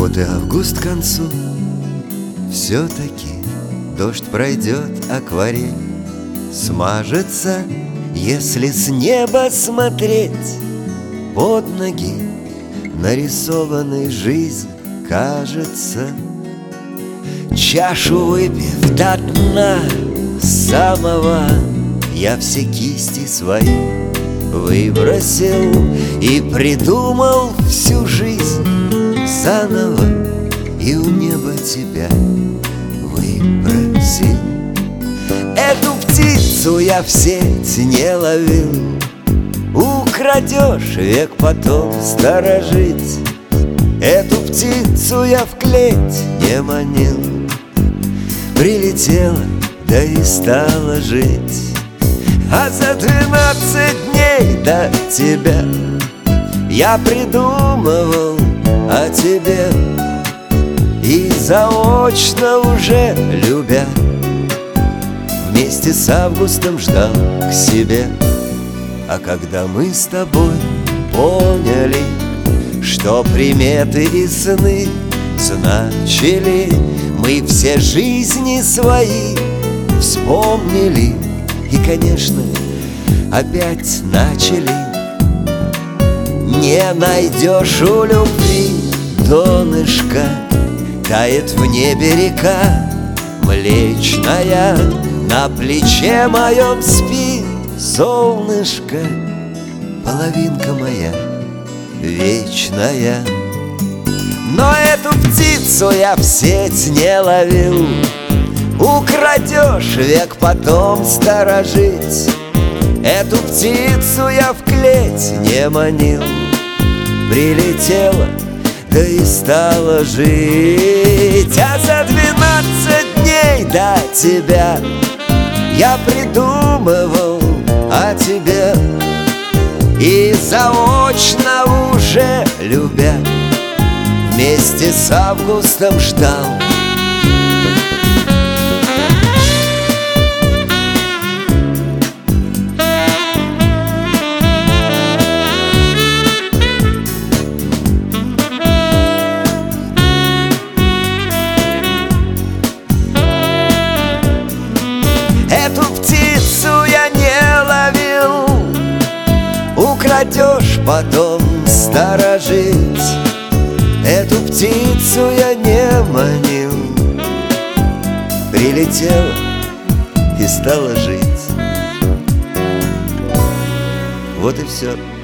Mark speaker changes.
Speaker 1: Вот и август к концу, все-таки дождь пройдет, акварель смажется, если с неба смотреть. Под ноги нарисованной жизнь кажется. Чашу выпив до дна самого, я все кисти свои выбросил и придумал всю жизнь заново, и у неба тебя выпросил. Эту птицу я в сеть не ловил, украдешь, век потом сторожить. Эту птицу я в клеть не манил, прилетела, да и стала жить. А за 12 дней до тебя я придумывал о тебе, и заочно уже любя, вместе с августом ждал к себе. А когда мы с тобой поняли, что приметы и сны значили, мы все жизни свои вспомнили и, конечно, опять начали. Не найдешь у любви донышка, тает в небе река Млечная, на плече моем спи солнышко, половинка моя вечная. Но эту птицу я в сеть не ловил, украдешь, век потом сторожить. Эту птицу я в клеть не манил, прилетела, да и стала жить. А за 12 дней до тебя я придумывал о тебе, и заочно уже любя, вместе с августом ждал. Эту птицу я не ловил, украдешь, потом сторожить. Эту птицу я не манил, прилетела и стала жить. Вот и все.